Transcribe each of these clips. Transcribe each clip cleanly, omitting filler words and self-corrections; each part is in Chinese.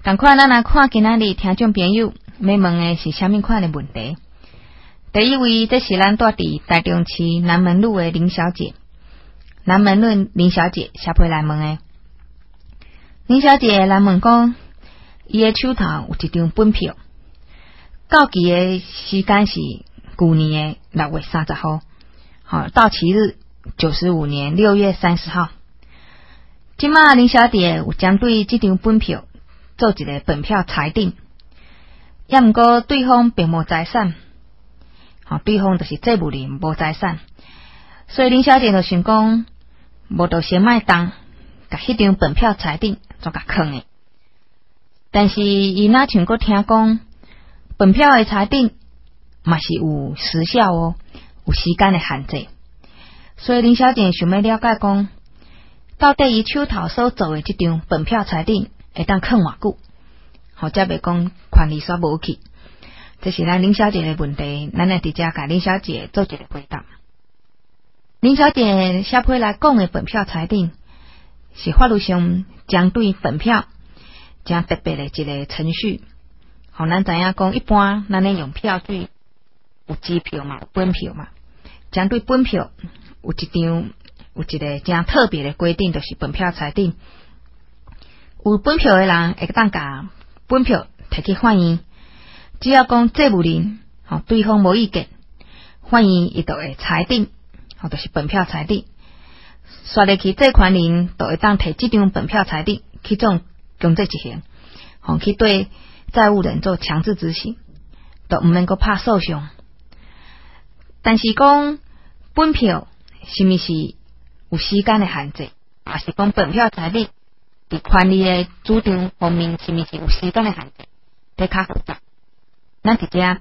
赶快咱来看今仔日听众朋友要问的是虾米款的问题。第一位，这是咱住伫台中市南门路的林小姐。南门路林小姐写批来问的。林小姐来问讲，伊的手头有一张本票，到期的时间是去年的6月30号，到期日95年6月30号。即马林小姐有针对这张本票做一个本票裁定，也毋过对方并无财产，对方就是债务人无财产，所以林小姐就想讲，无就先卖动，甲迄张本票裁定做甲囥的。但是伊若像佫听讲，本票的裁定嘛是有时效哦，有时间的限制，所以林小姐想要了解讲，到底伊手头所做的这张本票裁定会当囥偌久，才袂讲权利煞无去。这是咱林小姐的问题，咱来直接甲林小姐做一个回答。林小姐写批来讲的本票裁定，是法律上针对本票真特别的一个程序。咱知影讲，一般咱咧用票据有支票嘛，有本票嘛。针对本票有一个真特别的规定，就是本票裁定。有本票的人会当甲本票摕去法院，只要讲债务人对方无意见，法院伊就会裁定，就是本票裁定。刷入去债权人就会当摕这张本票裁定去做强制执行，去对债务人做强制执行，就毋免阁拍诉讼。但是讲本票是毋是有时间的限制，还是讲本票裁定伫权利的主张方面是毋是有时间的限制，这较复杂。咱直接甲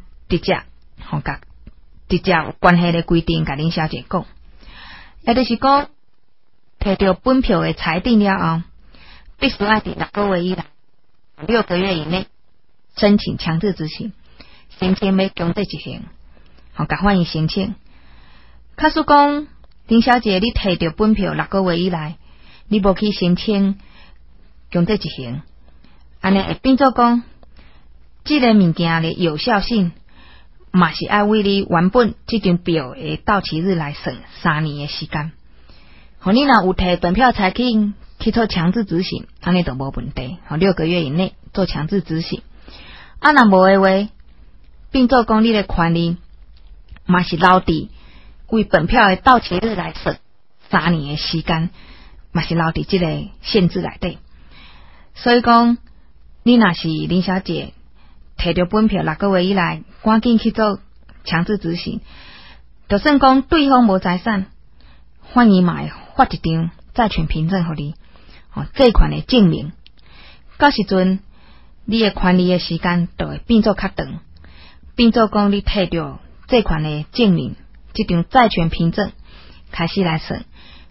直接有关系的规定，甲林小姐讲，也就是讲，摕到本票的裁定了后，必须要伫6个月以内，6个月以内申请强制执行，申请要强制执行，甲法院申请。假使讲林小姐你摕到本票6个月以内，你无去申请强制执行，安尼会变做讲，这个物件的有效性嘛是要为你原本这张票的到期日来算3年的时间。你若有摕本票裁定去做强制执行，安尼就无问题，6个月以内做强制执行。若无的话，变做讲你的权利嘛是留伫为本票的到期日来算3年的时间，嘛是留伫这个限制内底。所以讲，你若是林小姐摕到本票6个月以内，赶紧去做强制执行，就算讲对方无财产，法院嘛会发一张债权凭证给你，债权的证明。到时阵，你的权利的时间就会变做较长，变做讲你摕到债权的证明，这张债权凭证开始来算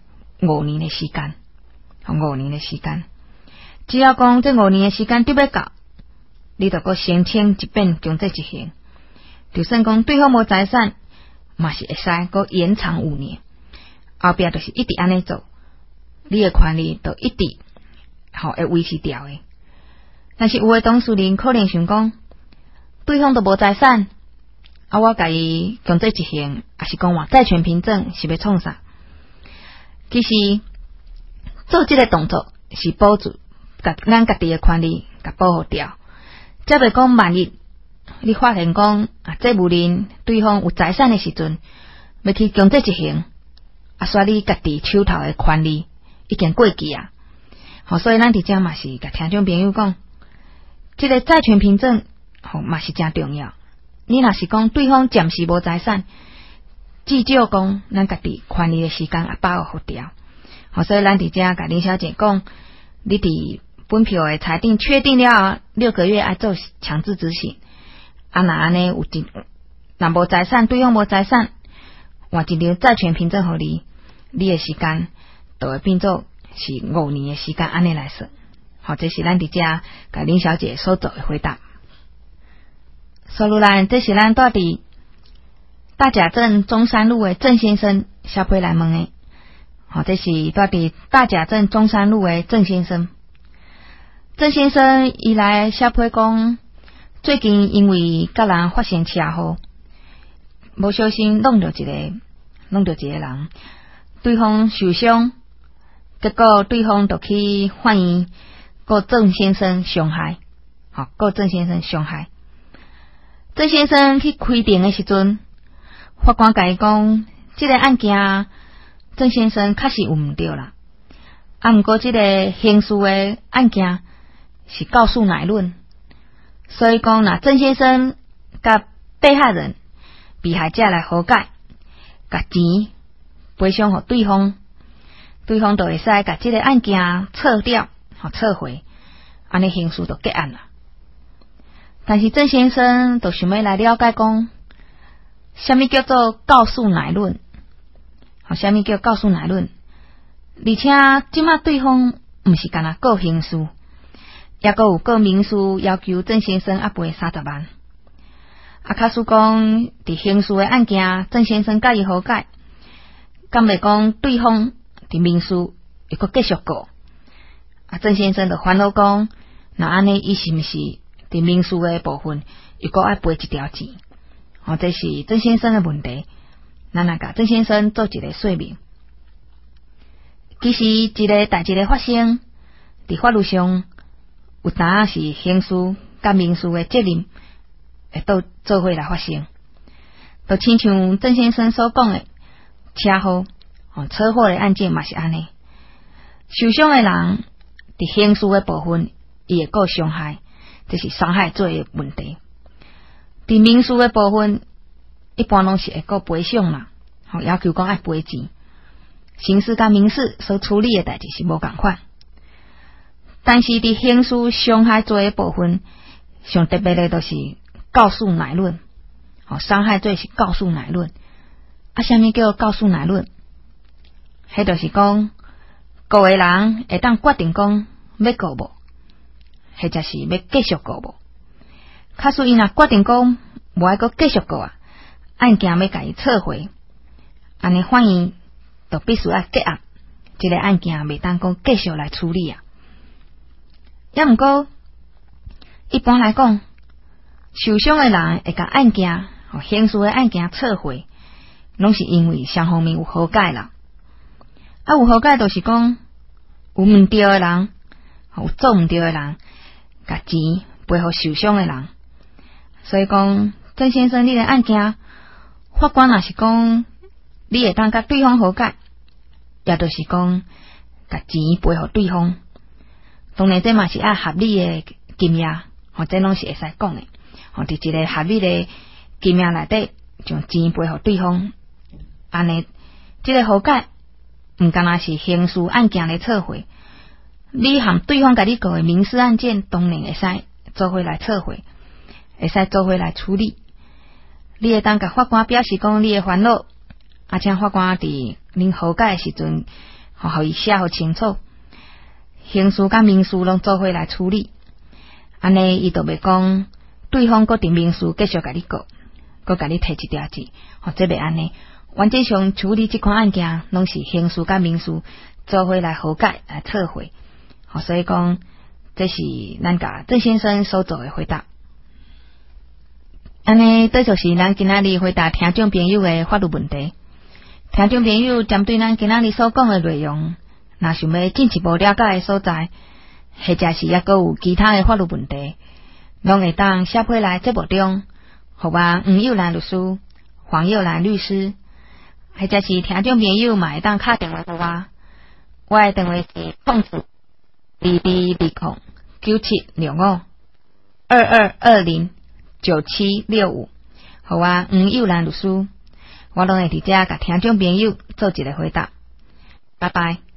5年的时间，5年的时间。只要讲这5年的时间对要到，你就搁申请一遍强制执行。就算讲对方无财产，嘛是会使搁延长5年，后壁就是一直安尼做，你的权利就一直会维持掉的。但是有的当事人可能想讲，对方都无财产，我甲伊强制执行，还是讲话债权凭证是要创啥？其实做这个动作是保住咱家己的权利，甲保护掉。才袂讲万一你发现讲债务人对方有财产的时阵，要去强制执行，煞你家己手头的权利已经过期啊。所以咱伫遮嘛是甲听众朋友讲，这个债权凭证嘛是真重要。你若是讲对方暂时无财产，至少讲咱家己权利的时间也把握掉。所以咱伫遮甲林小姐讲，你伫本票的裁定确定了6个月要做强制执行。若安尼若无财产，对方无财产，换一张债权凭证给你，你的时间就会变做是5年的时间，安尼来算。这是咱伫遮甲林小姐所做的回答。所以咱这是咱住伫大甲镇中山路的郑先生写批来问的。这是住伫大甲镇中山路的郑先生。 郑先生伊来写批讲，最近因为甲人发生车祸，无小心弄着一个人，对方受伤，结果对方就去法院告郑先生伤害，告郑先生伤害。郑先生去开庭的时阵，法官甲伊讲，这个案件郑先生确实有毋对啦，毋过这个刑事的案件是告诉乃论，所以讲若郑先生甲被害人、被害者来和解，甲钱赔偿给对方，对方就会使甲这个案件撤掉、撤回，安尼刑事就结案啦。但是郑先生就想要来了解讲，什么叫做告诉乃论？什么叫告诉乃论？而且即马对方毋是干那告刑事，也阁有告民事，要求郑先生赔30万。假使讲伫刑事的案件，郑先生甲伊和解，敢袂讲对方伫民事又阁继续告？郑先生就烦恼讲，那安尼伊是毋是伫民事的部分又阁爱赔一条钱？这是郑先生的问题。咱来甲郑先生做一个说明。其实一个代志的发生，伫法律上有当是刑事甲民事的责任会都做伙来发生。就亲像郑先生所讲的车祸、车祸的案件嘛是安尼。受伤的人伫刑事的部分，伊会告伤害，这是伤害罪的问题。伫民事的部分，一般拢是会告赔偿啦，要求讲爱赔钱。刑事甲民事所处理的代志是无共款，但是伫刑事伤害罪的部分，上特别的都是告诉乃论。伤害罪是告诉乃论。什么叫告诉乃论？迄就是讲，告的人会当决定讲要告无，或者是要继续告无。假使伊若决定讲无爱阁继续告案件要甲伊撤回，安尼法院就必须要结案，这个案件袂当讲继续来处理。也毋过，一般来讲，受伤的人会甲案件、刑事的案件撤回，拢是因为双方面有和解啦。有和解就是讲，有毋对的人，有做毋对的人，甲钱赔互受伤的人。所以讲，郑先生你的案件，法官若是讲你会当甲对方和解，也就是讲甲钱赔互对方。当然，这嘛是爱合理的金额，这拢是会使讲的。伫一个合理的金额内底，将钱赔互对方。安尼，这个和解毋干那是刑事案件的撤回，你和对方甲你告的民事案件，当然会使做伙来撤回，会使做伙来处理。你会当甲法官表示讲你的烦恼，请法官伫恁和解的时阵，互伊写好清楚。刑事甲民事拢做伙来处理，安尼伊就袂讲对方搁伫民事继续甲你告，搁甲你摕一条钱，这袂安尼。原则上处理这款案件，拢是刑事甲民事做伙来和解来撤回。所以讲，这是咱甲郑先生所做的回答。安尼，这就是咱今仔日回答听众朋友的法律问题。听众朋友针对咱今仔日所讲的内容，若想要进一步了解的所在，或者是抑阁有其他的法律问题，拢会当写批来节目中，互我黄幼兰律师、黄幼兰律师，或者是听众朋友嘛会当打电话给我，我的电话是0220976522209765，互我黄幼兰律师，我拢会伫遮甲听众朋友做一个回答。拜拜。